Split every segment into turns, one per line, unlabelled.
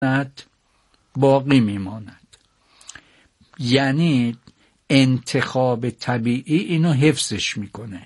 باقی میماند. یعنی انتخاب طبیعی اینو حفظش میکنه.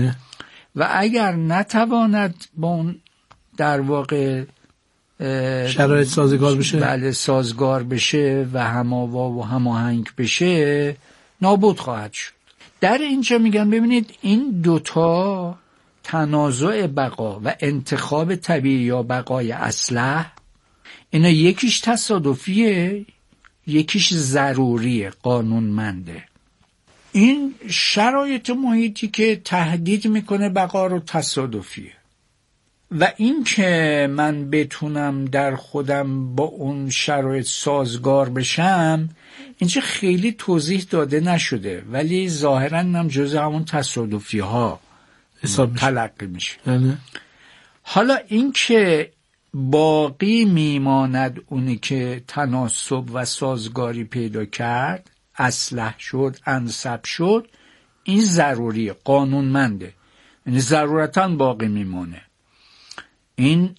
و اگر نتواند با اون در واقع
شرایط سازگار بشه،
بله سازگار بشه و هماوا و هماهنگ بشه، نابود خواهد شد. در اینجا میگن ببینید این دوتا، تنازع بقا و انتخاب طبیعی یا بقای اصلح، اینا یکیش تصادفیه، یکیش ضروریه، قانونمنده. این شرایط محیطی که تهدید میکنه بقا رو تصادفیه، و این که من بتونم در خودم با اون شرایط سازگار بشم، اینجا خیلی توضیح داده نشده، ولی ظاهراً هم جزء همون تصادفی ها تلقی میشه. حالا این که باقی میماند اونی که تناسب و سازگاری پیدا کرد، اصلح شد، انسب شد، این ضروریه، قانونمنده، یعنی ضرورتاً باقی میمونه. این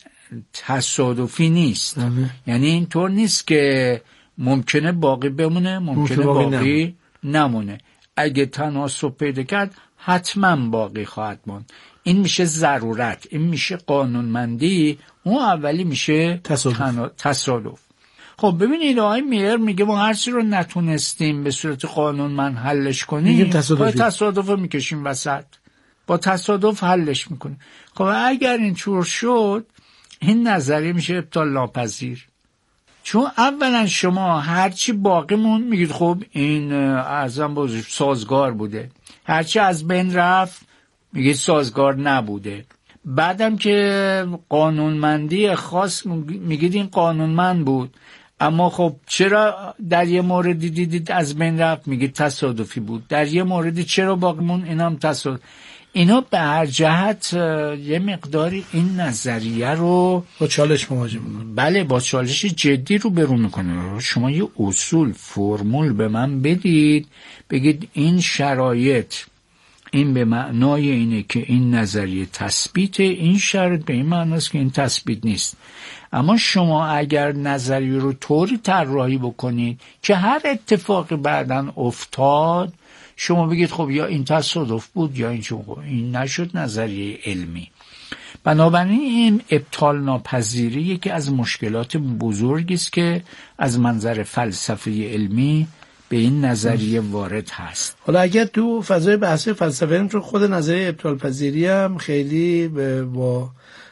تصادفی نیست. یعنی اینطور نیست که ممکنه باقی بمونه، ممکنه باقی نمونه. اگه تناسب پیدا کرد حتما باقی خواهد ماند. این میشه ضرورت، این میشه قانونمندی، اون اولی میشه تصادف. خب ببینید آقای میر میگه ما هر چی رو نتونستیم به صورت قانونمند حلش کنیم، با تصادف میکشیم وسط، با تصادف حلش میکنیم. خب اگر این طور شد، این نظریه میشه ابطال ناپذیر. چون اولا شما هرچی باقی مون میگید خب این اعظم بزرگ سازگار بوده، هرچی از بین رفت میگید سازگار نبوده. بعدم که قانونمندی خاص میگید این قانونمند بود، اما خب چرا در یه موردی دیدید از بین رفت میگید تصادفی بود، در یه موردی چرا باقی مون اینم تصادف. اینا به هر جهت یه مقداری این نظریه رو
با چالش مواجه میکنه.
بله، با چالش جدی رو برو میکنه. شما یه اصول فرمول به من بدید، بگید این شرایط این به معنای اینه که این نظریه تثبیته، این شرط به این معناست که این تثبیت نیست. اما شما اگر نظریه رو طوری طراحی بکنید که هر اتفاقی بعداً افتاد شما بگید خب یا این تصادف بود یا این نشد نظریه علمی. بنابراین این ابطال ناپذیری که از مشکلات بزرگی است که از منظر فلسفه علمی به این نظریه وارد هست.
حالا اگر تو فضای بحث فلسفه علم، چون خود نظریه ابطال پذیری هم خیلی با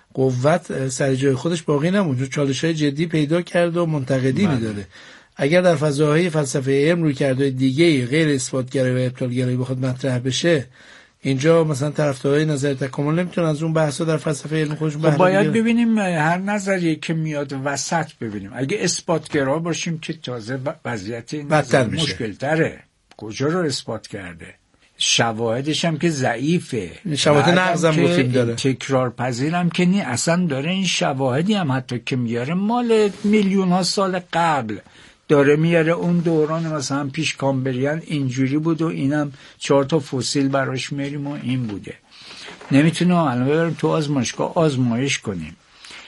قوت سر جای خودش باقی نموند، چون چالش‌های جدی پیدا کرد و منتقدی می‌داره. اگر در فضاهای فلسفه علم روی کرده دیگه غیر اثباتگرایی و ابطالگرایی بخواد مطرح بشه، اینجا مثلا طرفدارای نظر تکامل نمیتونن از اون بحثا در فلسفه علم خودشون بهره بگیرن.
باید ببینیم هر نظریه که میاد وسط ببینیم. اگه اثباتگرا باشیم که تازه وضعیت مشکل تره. کجا رو اثبات کرده؟ شواهدش هم که ضعیفه،
شواهد نقضم گفتیم داره،
تکرار پذیرم که نی، اصلا داره این شواهدی هم حتی که میاره مال میلیون ها سال قبل داره میاره. اون دوران مثلا پیش کامبریان اینجوری بود و اینم 4 تا فسیل براش میاریم و این بوده. نمیتونه الان بریم تو آزمایشگاه آزمایش کنیم.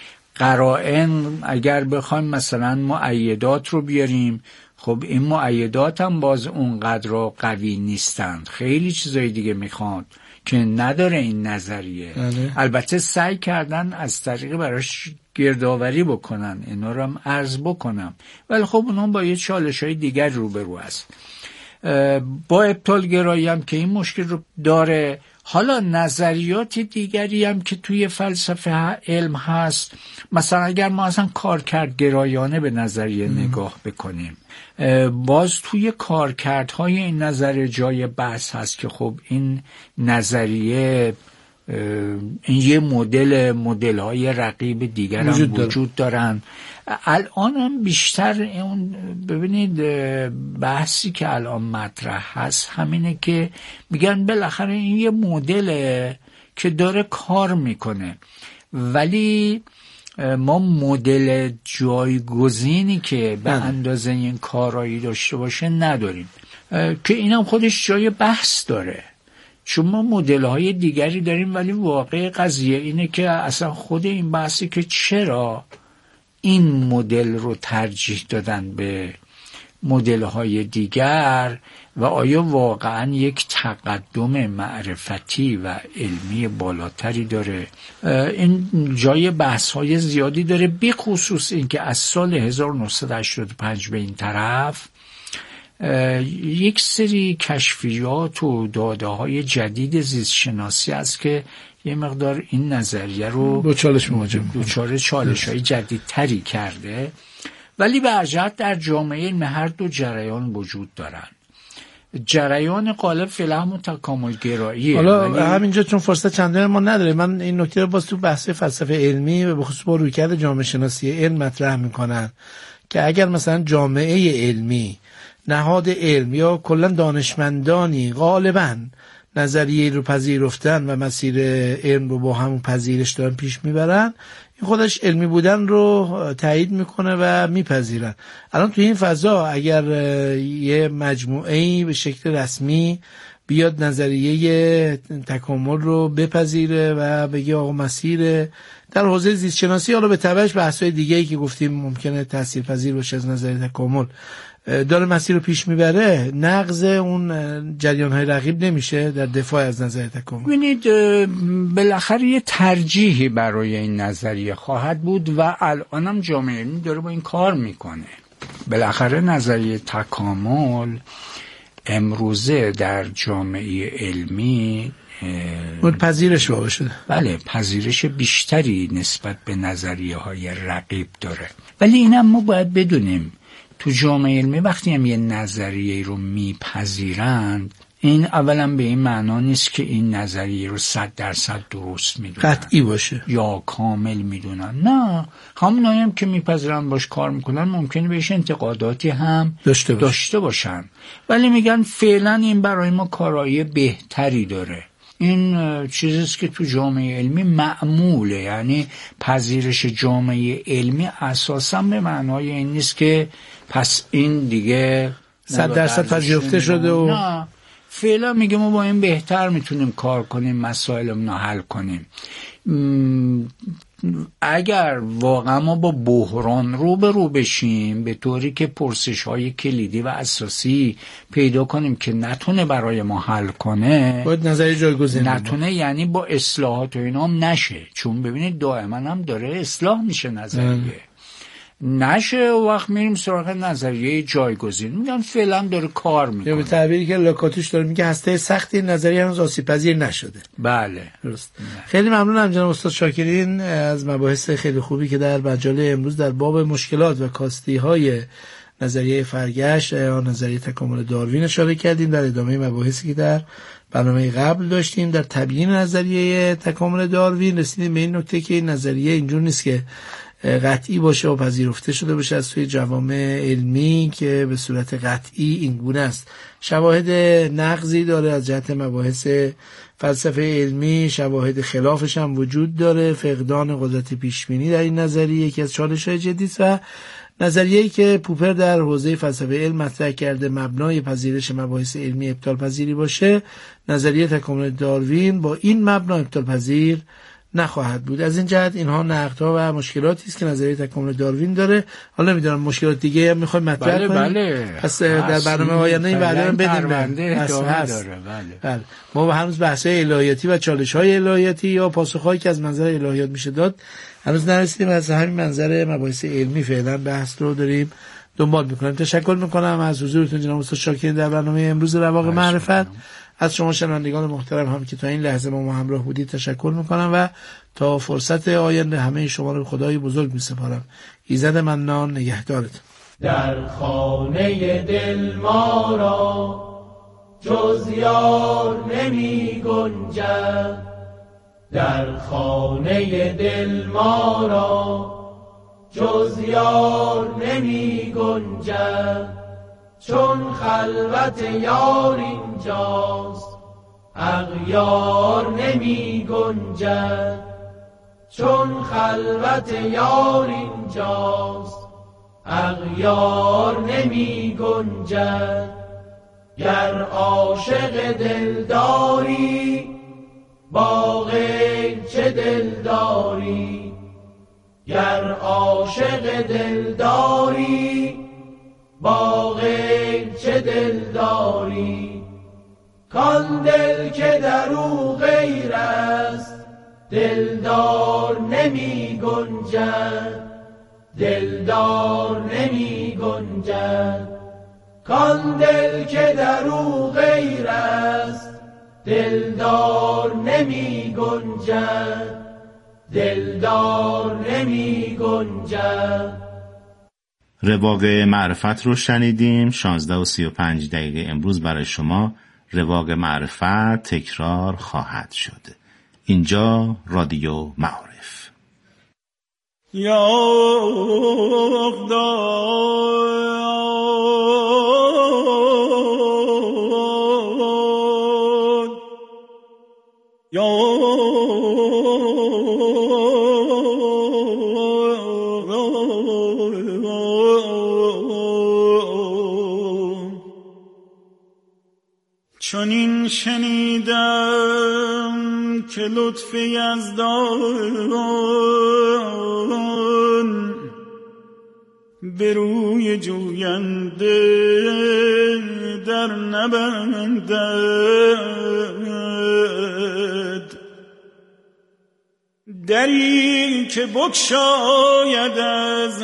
قرائن اگر بخوایم مثلا مؤیدات رو بیاریم، خب این مؤیدات هم باز اونقدر قوی نیستند، خیلی چیزای دیگه میخواد که نداره این نظریه. البته سعی کردن از طریق براش گردآوری بکنن، اینا رو هم عرض بکنم، ولی خب اونا با یه چالش‌های دیگر روبرو هست. با ابطال گرایی هم که این مشکل رو داره. حالا نظریات دیگری هم که توی فلسفه علم هست، مثلا اگر ما اصلا کارکردگرایانه به نظریه نگاه بکنیم، باز توی کارکردهای این نظریه جای بحث هست که خب این نظریه این یه مدل‌های رقیب دیگر هم وجود دارن. الان هم بیشتر اون ببینید بحثی که الان مطرح هست همینه که میگن بالاخره این یه مدله که داره کار میکنه، ولی ما مدل جایگزینی که به اندازه این کارایی داشته باشه نداریم، که اینم خودش جای بحث داره. چون ما مدل‌های دیگری داریم، ولی واقع قضیه اینه که اصلا خود این بحثی که چرا این مدل رو ترجیح دادن به مدل‌های دیگر و آیا واقعا یک تقدم معرفتی و علمی بالاتری داره؟ این جای بحث‌های زیادی داره، به خصوص اینکه از سال 1985 به این طرف یک سری کشفیات و داده‌های جدید زیستشناسی است که یه مقدار این نظریه رو دچار چالش‌های جدیدتری کرده. ولی به هر جهت در جامعه علم هر دو جریان وجود دارن. جریان غالب فعلا همون تکامل گراییه.
حالا همینجا چون فرصت چندانی ما نداره، من این نکته رو باز تو بحث فلسفه علمی و به خصوص با رویکرد جامعه شناسی علم مطرح میکنن که اگر مثلا جامعه علمی، نهاد علم یا کلا دانشمندانی غالباً نظریه رو پذیرفتن و مسیر علم رو با همون پذیرش دارن پیش میبرن، این خودش علمی بودن رو تایید میکنه و میپذیرن. الان توی این فضا اگر یه مجموعه‌ای به شکل رسمی بیاد نظریه تکامل رو بپذیره و بگه آقا مسیر در حوزه زیست شناسی، حالا به تبعش بحث‌های دیگه‌ای که گفتیم ممکنه تاثیرپذیر باشه از نظریه تکامل، داره مسیر رو پیش میبره، نقض اون جریان‌های رقیب نمیشه در دفاع از نظریه تکامل؟
ببینید بالاخره یه ترجیحی برای این نظریه خواهد بود و الانم جامعه علمی داره با این کار میکنه. بالاخره نظریه تکامل امروزه در جامعه علمی
پذیرش واقع شده.
بله، پذیرش بیشتری نسبت به نظریه های رقیب داره. ولی اینم ما باید بدونیم تو جامعه علمی وقتی هم یه نظریه رو میپذیرند، این اولا به این معنا نیست که این نظریه رو 100% درست میدونن،
قطعی باشه
یا کامل میدونن. نه، همونایی هم که میپذیرن باش کار میکنن ممکنه بهش انتقاداتی هم داشته باشن، ولی میگن فعلا این برای ما کارایی بهتری داره. این چیزیست که تو جامعه علمی معموله. یعنی پذیرش جامعه علمی اساسا به معنای این نیست که پس این دیگه
100% پذیرفته شده و
نه، فعلا میگه ما با این بهتر میتونیم کار کنیم، مسائلمون رو حل کنیم. اگر واقعا ما با بحران روبرو بشیم به طوری که پرسش‌های کلیدی و اساسی پیدا کنیم که نتونه برای ما حل کنه،
باید نظری جایگزین
نتونه، یعنی با اصلاحات و اینا هم نشه، چون ببینید دائما هم داره اصلاح میشه نظریه نشه و وقت میریم سراغ نظریه جایگزین. میگن فعلا داره کار میکنه،
یا به تعبیری که لاکاتوش داره میگه هسته سختی نظریه هنوز آسیب‌پذیر نشده.
بله
درست. خیلی ممنونم جناب استاد شاکرین از مباحث خیلی خوبی که در مجله امروز در باب مشکلات و کاستی‌های نظریه فرگشت یا نظریه تکامل داروین اشاره کردیم. در ادامه مباحثی که در برنامه قبل داشتیم در تبیین نظریه تکامل داروین رسیدیم به این نکته که این نظریه اینجور نیست که قطعی باشه و پذیرفته شده باشه از سوی جوامع علمی که به صورت قطعی این گونه است. شواهد نقضی داره از جهت مباحث فلسفه علمی، شواهد خلافش هم وجود داره. فقدان قدرت پیشبینی در این نظریه یکی از چالش‌های جدی است و نظریه‌ای که پوپر در حوزه فلسفه علم مطرح کرده مبنای پذیرش مباحث علمی ابطال پذیری باشه، نظریه تکامل داروین با این مبنا ابطال پذیر نخواهد بود. از این جهت اینها نقدها و مشکلاتی است که نظریه تکامل داروین داره. حالا نمیدونم مشکلات دیگه هم میخوایم مطرح کنیم.
بله.
پس در برنامه آینده این بعدا بدیم. بله. ما هنوز بحث‌های الهیاتی و چالش‌های الهیاتی یا پاسخ‌هایی که از منظر الهیات میشه داد هنوز نرسیدیم. از همین منظر مباحث علمی فعلا بحث رو داریم دنبال میکنیم. تشکر میکنم از حضورتون جناب استاد شاکرین در برنامه امروز رواق معرفت. از شما شنوندگان محترم هم که تا این لحظه ما همراه بودید تشکر میکنم و تا فرصت آینده همه شما رو خدای بزرگ میسپارم. ایزد منان نگهدارتون.
در خانه دل ما را جز یار نمی گنجد، در خانه دل ما را جز یار نمی گنجد، چون خلوت یار اینجاست اغیار نمی گنجد، چون خلوت یار اینجاست اغیار نمی گنجد. گر عاشق دلداری با غیر چه دلداری، گر عاشق دلداری با غیر چه دلداری، کان دل که در او غیر است دلدار نمی گنجد، دلدار نمی گنجد. کان دل که در او غیر است دلدار نمی گنجد، دلدار نمی گنجد.
رواق معرفت رو شنیدیم. 16:35 امروز برای شما رواق معرفت تکرار خواهد شد. اینجا رادیو معارف.
یا چون این شنیدم که لطف یزدان به روی جوینده در نبندد، دری که بگشاید از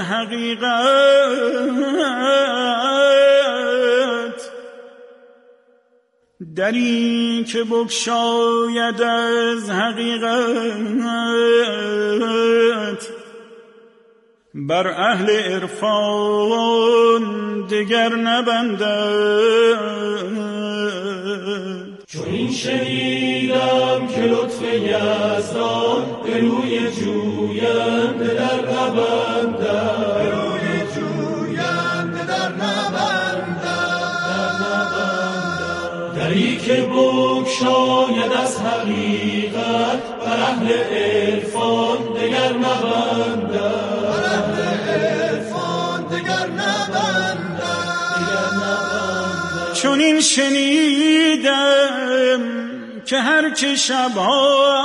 حقیقت، دری که بگشاید از حقیقت، بر اهل عرفان دگر نبندد.
چون این شنیدم که لطف یزدان به روی جوینده در نبندد، به روی جوینده در نبندد، دری که بگشاید از حقیقت، بر اهل عرفان دگر نبندد،
چون این شنیدم که هر که شبها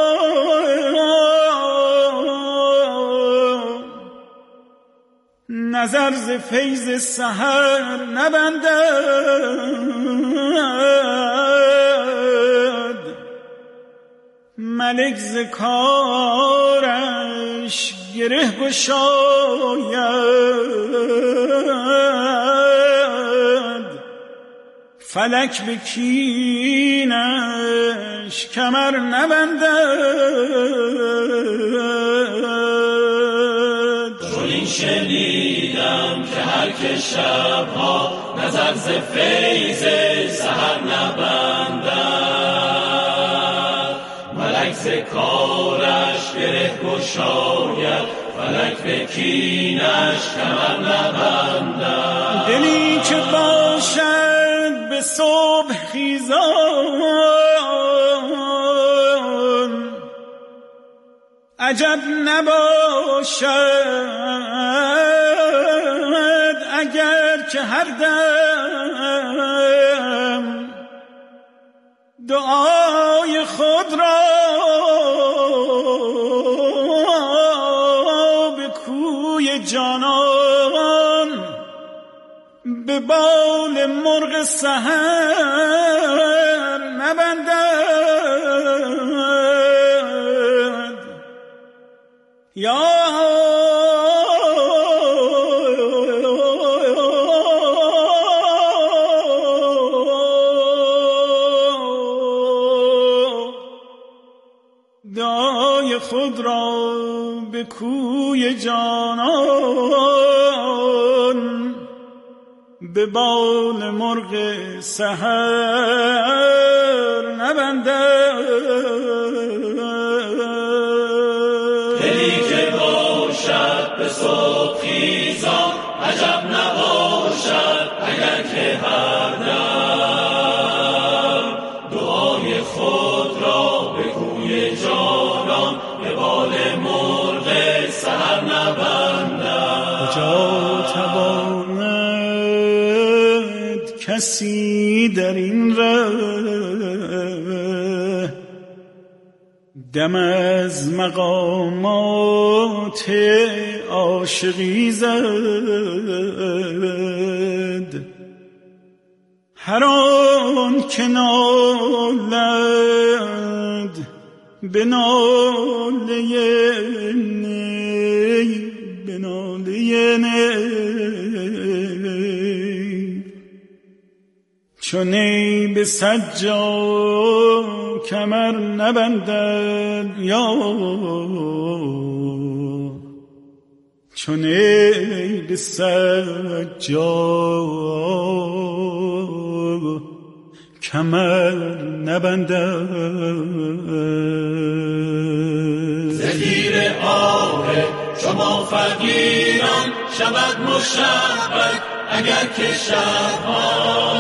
نظر ز فیض سحر نبندد، ملک ز کارش گره گشاید، فلک به کینش کمر نبندد.
چون این شنیدم که هر که شبها نظر ز فیض سحر نبندد، ملک ز کارش گره گشاید، فلک به کینش کمر نبندد.
دلی که باشد به صبح خیزان، عجب نباشد اگر که هر دم دعای خود را به کوی جانان به بال مرغ سحر نبندد. یا دعای خود را به کوی جانان به بال مرغ سحر نبندد.
دلی که باشد به صبح خیزان، عجب نباشد اگر که هر دم دعای خود را به کوی جانان به بال مرغ سحر نبندد.
کجا تواند کسی در این ره دم از مقامات عاشقی زد، هر آن که نالد به ناله نی، به ناله نی، چون نی به سجا کمر نبندد، یا چون نی به سجا کمر نبندد.
زیر آه شما فقیران شود مشبک، اگر که شبها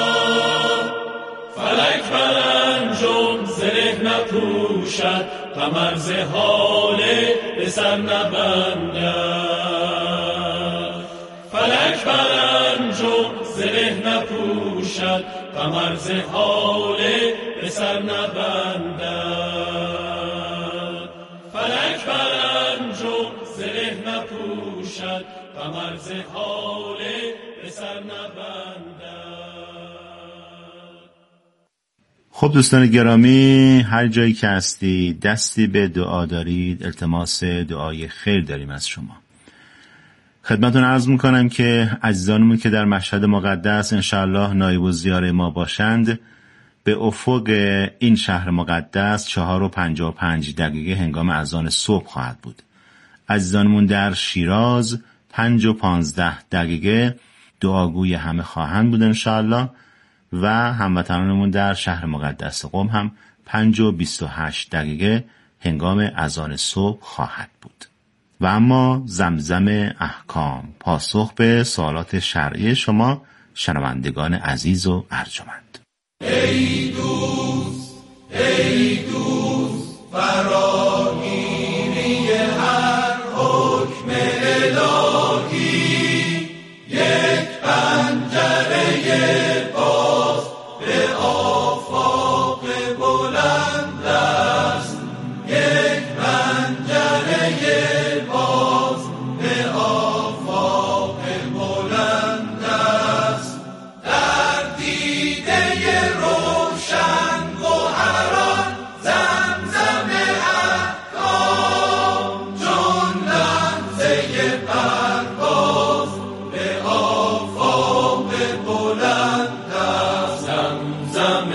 فلک بر انجم زره نپوشد، قمر ز هاله به سر نبندد. فلک بر انجم زره نپوشد، قمر ز هاله به سر نبندد. فلک بر انجم زره نپوشد، قمر ز هاله به سر نبندد.
خب دوستان گرامی، هر جایی که هستی دستی به دعا دارید، التماس دعای خیر داریم از شما. خدمتون عرض میکنم که عزیزانمون که در مشهد مقدس انشاءالله نایب الزیاره ما باشند، به افق این شهر مقدس 4:55 هنگام اذان صبح خواهد بود. عزیزانمون در شیراز 5:15 دعاگوی همه خواهند بود انشاءالله، و هموطنانمون در شهر مقدس قم هم 5:28 هنگام اذان صبح خواهد بود. و اما زمزم احکام، پاسخ به سوالات شرعی شما شنوندگان عزیز و ارجمند.
ای دوست فراگیری هر حکم الهی، یک پنجره باز به آفاق بلند است، یک پنجره باز به آفاق بلند است. در دیده روشن گوهران زمزم احکام، چون لحظه پرواز به آفاق بلند است. زمزم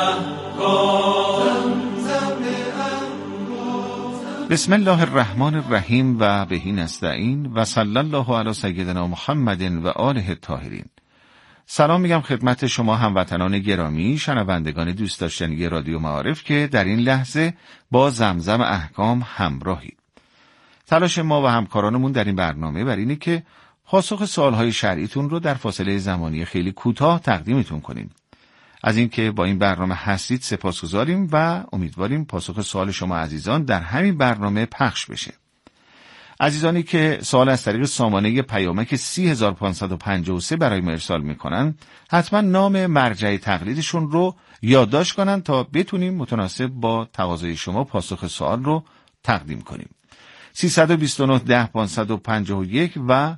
احکام، زمزم احکام.
بسم الله الرحمن الرحیم و بهی نستعین و صلی الله علی سیدنا محمد و آله الطاهرین. سلام میگم خدمت شما هموطنان گرامی، شنوندگان دوست داشتنی رادیو معارف که در این لحظه با زمزم احکام همراهید. تلاش ما و همکارانمون در این برنامه بر اینه که پاسخ سوالهای شرعیتون رو در فاصله زمانی خیلی کوتاه تقدیمتون کنیم. از اینکه با این برنامه هستید سپاسگزاریم و امیدواریم پاسخ سوال شما عزیزان در همین برنامه پخش بشه. عزیزانی که سوال از طریق سامانه پیامک 30553 برای ما ارسال میکنن، حتما نام مرجع تقلیدشون رو یادداشت کنن تا بتونیم متناسب با تقاضای شما پاسخ سوال رو تقدیم کنیم. 329-10-551 و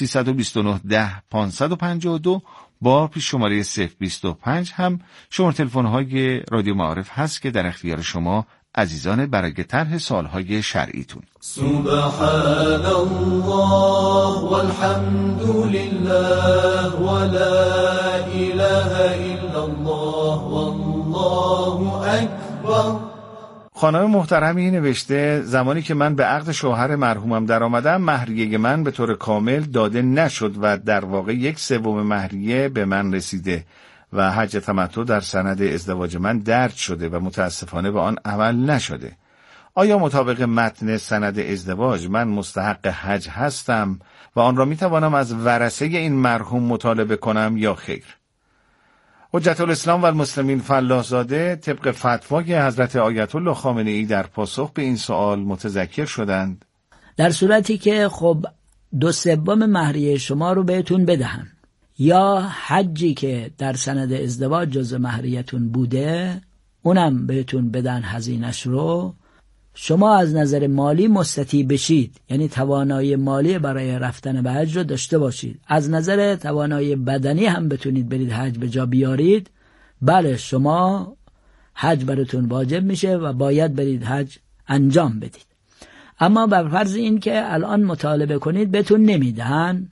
329-10-552 با پیش شماره 025 هم شماره تلفن‌های رادیو معارف هست که در اختیار شما عزیزان برای طرح سوال‌های شرعیتون.
سبحان الله والحمد لله ولا اله الا الله والله اکبر.
خانم محترمی نوشته زمانی که من به عقد شوهر مرحومم در آمدم، مهریه من به طور کامل داده نشد و در واقع 1/3 مهریه به من رسیده و حج تمتع در سند ازدواج من درج شده و متاسفانه به آن عمل نشده. آیا مطابق متن سند ازدواج من مستحق حج هستم و آن را می توانم از ورثه این مرحوم مطالبه کنم یا خیر؟ حجت الاسلام و المسلمین فلاح زاده طبق فتوای حضرت آیت الله خامنه ای در پاسخ به این سوال متذکر شدند
در صورتی که خب 2/3 مهریه شما رو بهتون بدهن یا حجی که در سند ازدواج جزء مهریتون بوده اونم بهتون بدن هزینه‌اش رو،
شما از نظر مالی مستطیع بشید، یعنی توانایی مالی برای رفتن به حج رو داشته باشید، از نظر توانایی بدنی هم بتونید برید حج به جا بیارید، بله شما حج براتون واجب میشه و باید برید حج انجام بدید. اما بر فرض این که الان مطالبه کنید بهتون نمیدهن،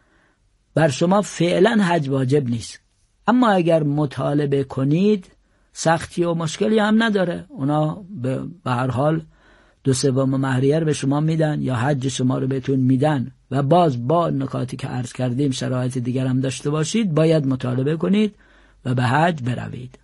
بر شما فعلا حج واجب نیست. اما اگر مطالبه کنید سختی و مشکلی هم نداره، اونا به هر حال 2/3 مهریه به شما میدن یا حج شما رو بهتون میدن و باز با نکاتی که عرض کردیم شرایط دیگر هم داشته باشید، باید مطالبه کنید و به حج بروید.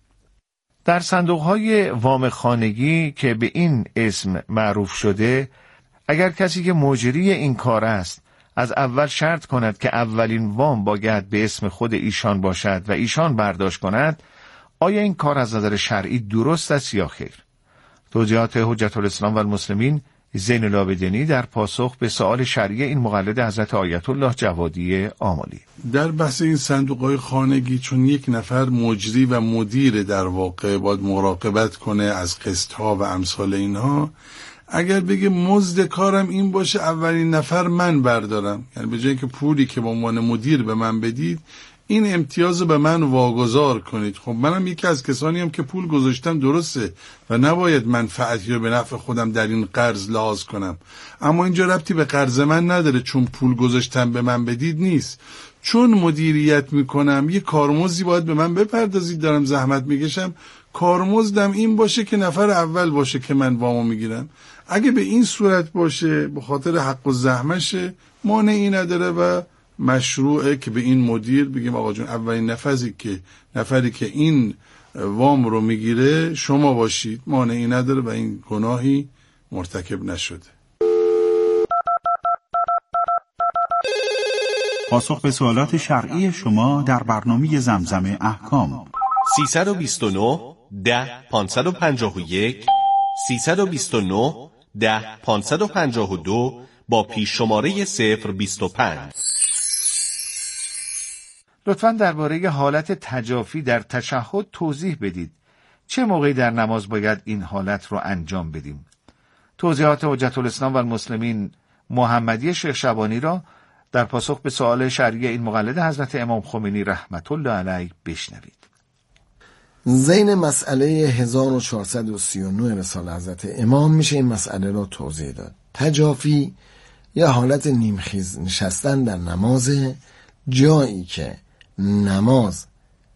در صندوق‌های وام خانگی که به این اسم معروف شده، اگر کسی که مجری این کار است از اول شرط کند که اولین وام باید به اسم خود ایشان باشد و ایشان برداشت کند، آیا این کار از نظر شرعی درست است یا خیر؟ توضیحات حجت الاسلام و المسلمین زین العابدینی در پاسخ به سؤال شرعی این مقلد حضرت آیت الله جوادی آملی.
در بحث این صندوق‌های خانگی، چون یک نفر مجری و مدیر در واقع باید مراقبت کنه از قسط‌ها و امثال اینها، اگر بگه مزد کارم این باشه اولین نفر من بردارم، یعنی به جای که پولی که به عنوان مدیر به من بدید این امتیاز به من واگذار کنید، خب منم یکی از کسانی هم که پول گذاشتم درسته و نباید منفعتی رو به نفع خودم در این قرض لحاظ کنم. اما اینجا ربطی به قرض من نداره، چون پول گذاشتم به من بدید نیست، چون مدیریت میکنم یه کارمزدی باید به من بپردازید، دارم زحمت میکشم، کارمزدم این باشه که نفر اول باشه که من وامو میگیرم. اگه به این صورت باشه به خاطر حق و زحمشه، مانعی نداره و مشروعه که به این مدیر بگیم آقا جون اولین نفری که این وام رو میگیره شما باشید، مانعی نداره و این گناهی مرتکب نشده.
پاسخ به سوالات شرعی شما در برنامه زمزم احکام.
329 10 551 329 10 552 با پیش شماره 025.
لطفاً درباره حالت تجافی در تشهد توضیح بدید. چه موقعی در نماز باید این حالت رو انجام بدیم؟ توضیحات حجت الاسلام و المسلمین محمدی شیخ شبانی را در پاسخ به سؤال شرعی این مقلد حضرت امام خمینی رحمت الله علیه بشنوید.
زین مسئله 1439 رساله حضرت امام میشه این مسئله را توضیح داد. تجافی یا حالت نیمخیز نشستن در نماز، جایی که نماز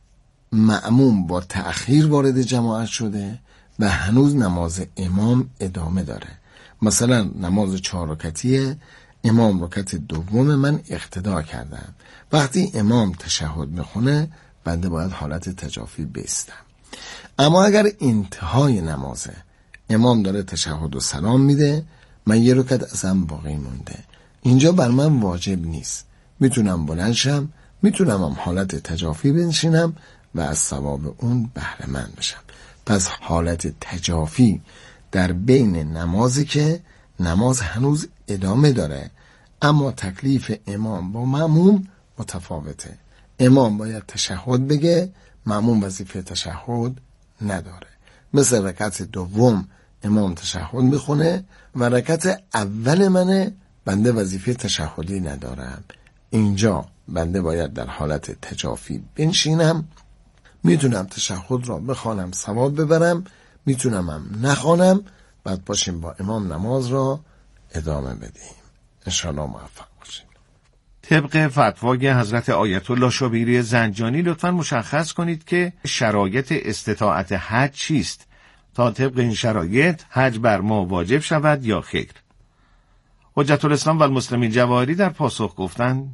مأموم با تأخیر وارد جماعت شده و هنوز نماز امام ادامه داره. مثلا نماز 4 رکعتیه، امام رکعت دوم من اقتدا کردم، وقتی امام تشهد میخونه بنده باید حالت تجافی بیستم. اما اگر انتهای نمازه امام داره تشهد و سلام میده، من 1 رکعت ازم باقی مونده، اینجا بر من واجب نیست، میتونم بلند شم، میتونم هم حالت تجافی بنشینم و از ثواب اون بهره مند بشم. پس حالت تجافی در بین نمازی که نماز هنوز ادامه داره اما تکلیف امام با مأموم متفاوته. امام باید تشهد بگه، مأموم وظیفه تشهد نداره. مثل رکعت دوم امام تشهد میخونه و رکعت اول منه، بنده وظیفه تشهدی ندارم. اینجا بنده باید در حالت تجافی بنشینم، میتونم تشهد را بخوانم ثواب ببرم، میتونم هم نخوانم، بعد باشیم با امام نماز را ادامه بدیم. انشاءالله موفق باشیم.
طبق فتوای حضرت آیت الله شبیری زنجانی لطفاً مشخص کنید که شرایط استطاعت حج چیست تا طبق این شرایط حج بر ما واجب شود یا خیر. حجت الاسلام و المسلمین جواهری در پاسخ گفتند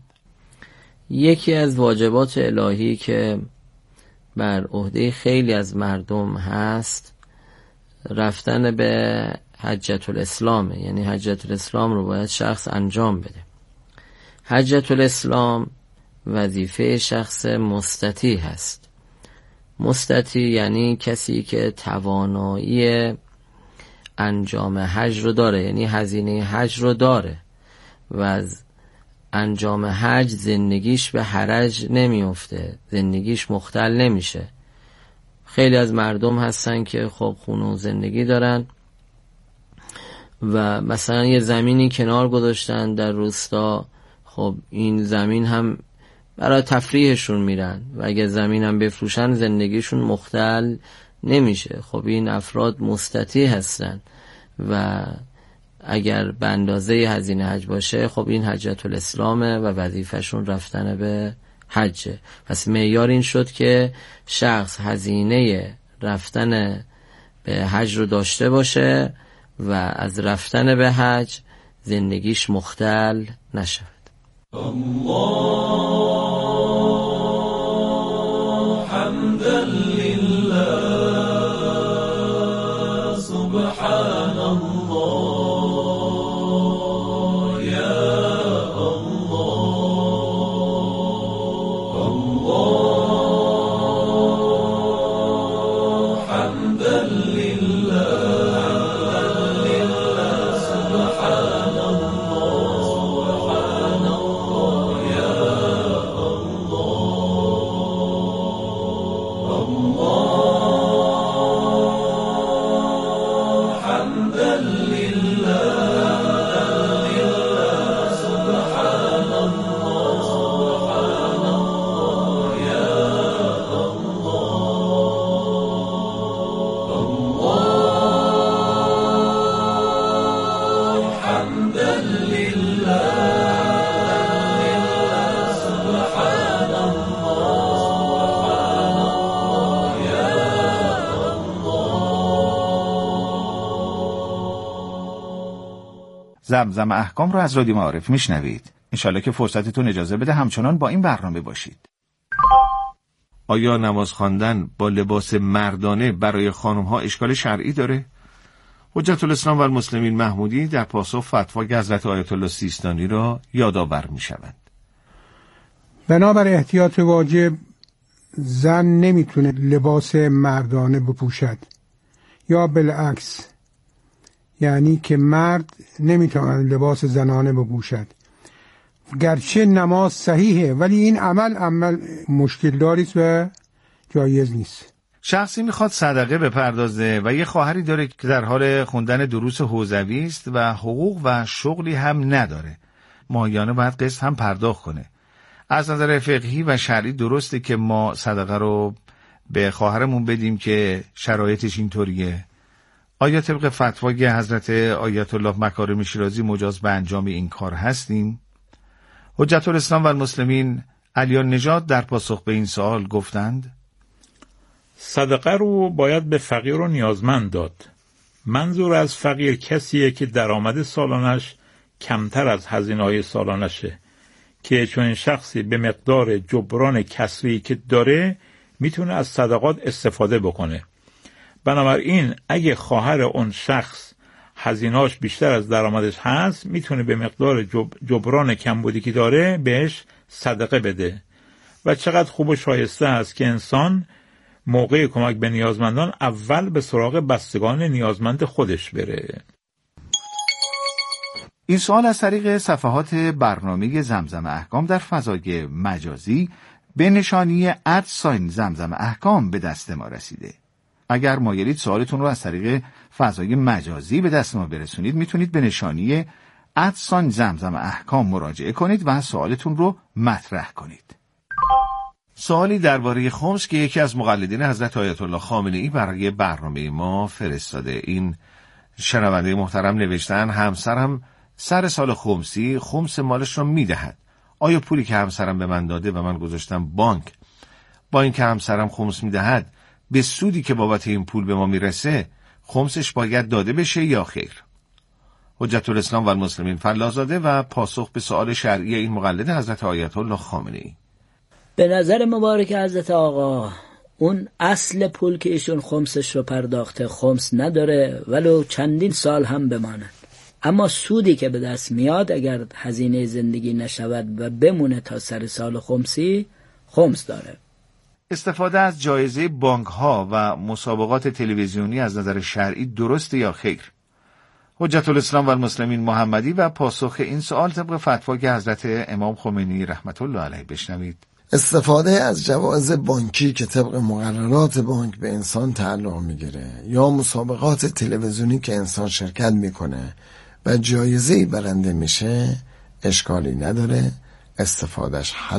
یکی از واجبات الهی که بر عهده خیلی از مردم هست رفتن به حجت الاسلامه، یعنی حجت الاسلام رو باید شخص انجام بده. حجت الاسلام وظیفه شخص مستطیع هست. مستطیع یعنی کسی که توانایی انجام حج رو داره، یعنی هزینه حج رو داره و از انجام حج زندگیش به حرج نمیفته، زندگیش مختل نمیشه. خیلی از مردم هستن که خب خونه و زندگی دارن
و مثلا یه زمینی کنار گذاشتن در روستا، خب این زمین هم برای تفریحشون میرن و اگه زمین هم بفروشن زندگیشون مختل نمیشه. خب این افراد مستطیع هستن و اگر به اندازه هزینه حج باشه خب این حجت الاسلامه و وظیفهشون رفتن به حجه. پس معیار این شد که شخص هزینه رفتن به حج رو داشته باشه و از رفتن به حج زندگیش مختل نشود.
الله حمدا لله سبحان الله یا الله الله حمدا لله سبحان
زمزم احکام رو از رادیو معارف میشنوید. انشالله که فرصتتون اجازه بده همچنان با این برنامه باشید. آیا نماز خواندن با لباس مردانه برای خانم‌ها اشکال شرعی داره؟ حجت الاسلام و المسلمین محمودی در پاسخ فتوای حضرت آیت الله سیستانی را یادآور می‌شوند.
بنابر احتیاط واجب زن نمیتونه لباس مردانه بپوشد یا بالعکس، یعنی که مرد نمیتواند لباس زنانه بپوشد. گرچه نماز صحیحه ولی این عمل مشکل داریست و جایز نیست.
شخصی میخواد صدقه بپردازه و یه خواهری داره که در حال خوندن دروس حوزوی است و حقوق و شغلی هم نداره. ماهیانه باید قسط هم پرداخت کنه. از نظر فقهی و شرعی درسته که ما صدقه رو به خواهرمون بدیم که شرایطش اینطوریه؟ آیا طبق فتوای حضرت آیت الله مکارمی شیرازی مجاز به انجام این کار هستیم؟ حجت الاسلام و المسلمین علیان نژاد در پاسخ به این سوال گفتند:
صدقه رو باید به فقیر و نیازمند داد. منظور از فقیر کسیه که درآمد سالانش کمتر از هزینه‌های سالانشه، که چون این شخصی به مقدار جبران کسری که داره میتونه از صدقات استفاده بکنه. بنابراین اگه خواهر اون شخص هزینه‌اش بیشتر از درآمدش هست میتونه به مقدار جبران کمبودی که داره بهش صدقه بده. و چقدر خوب و شایسته است که انسان موقع کمک به نیازمندان اول به سراغ بستگان نیازمند خودش بره.
این سوال از طریق صفحات برنامه زمزم احکام در فضای مجازی به نشانی @ زمزم احکام به دست ما رسیده. اگر مایلید سوالتون رو از طریق فضای مجازی به دست ما برسونید میتونید به نشانی @ زمزم احکام مراجعه کنید و سوالتون رو مطرح کنید. سوالی درباره خمس که یکی از مقلدین حضرت آیت الله خامنه‌ای برای برنامه ما فرستاده. این شنونده محترم نوشتن همسرم سر سال خمسی خمس مالش رو میدهد. آیا پولی که همسرم به من داده و من گذاشتم بانک، با این که همسرم خمس میدهد به سودی که بابت این پول به ما میرسه خمسش باید داده بشه یا خیر؟ حجت الاسلام و المسلمین فلاح‌زاده و پاسخ به سوال شرعی این مقلد حضرت آیت الله خامنه‌ای.
به نظر مبارک حضرت آقا اون اصل پول که ایشون خمسش رو پرداخته خمس نداره ولو چندین سال هم بماند، اما سودی که به دست میاد اگر هزینه زندگی نشود و بمونه تا سر سال خمسی خمس داره.
استفاده از جایزه بانک ها و مسابقات تلویزیونی از نظر شرعی درست یا خیر؟ حجت الاسلام و المسلمین محمدی و پاسخ این سوال طبق فتوای حضرت امام خمینی رحمت الله علیه بشنوید.
استفاده از جوایز بانکی که طبق مقررات بانک به انسان تعلق میگیره یا مسابقات تلویزیونی که انسان شرکت میکنه و جایزه‌ای برنده میشه اشکالی نداره، استفادهش